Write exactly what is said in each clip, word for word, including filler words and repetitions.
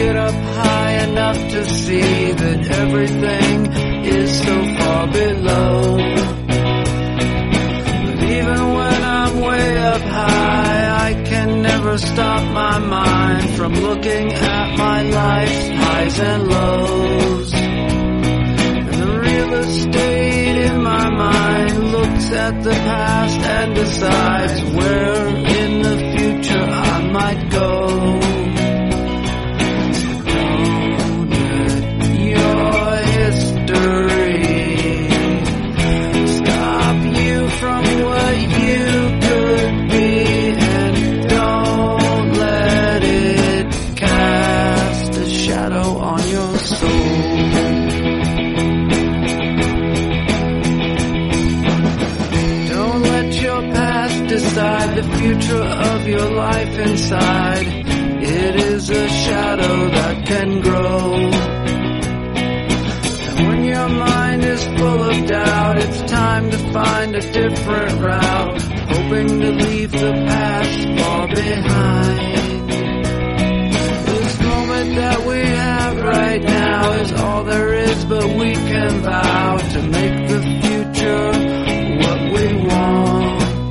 get up high enough to see that everything is so far below. But even when I'm way up high, I can never stop my mind from looking at my life's highs and lows. And the real estate in my mind looks at the past and decides where in the future I might go. Decide the future of your life inside. It is a shadow that can grow. And when your mind is full of doubt, it's time to find a different route, hoping to leave the past far behind. This moment that we have right now is all there is, but we can vow to make the future what we want.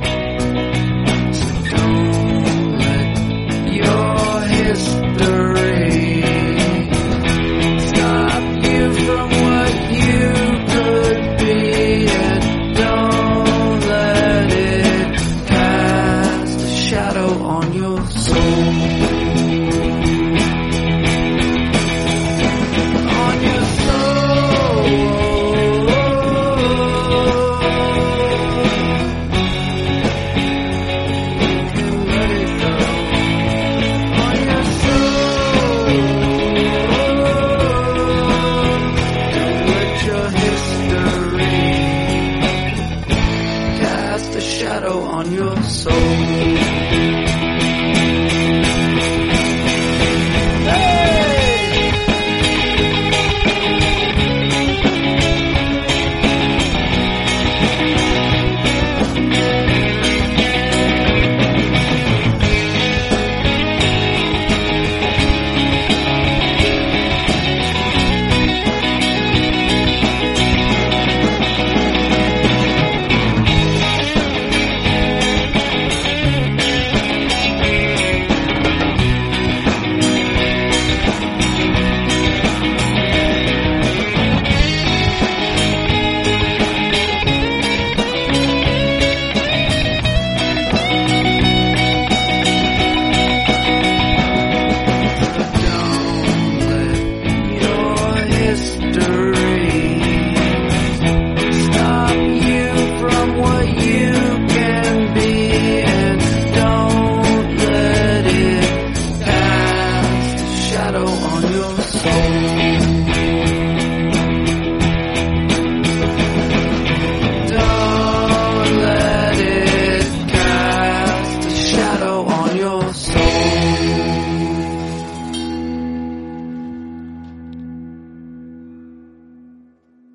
On your soul. Don't let your history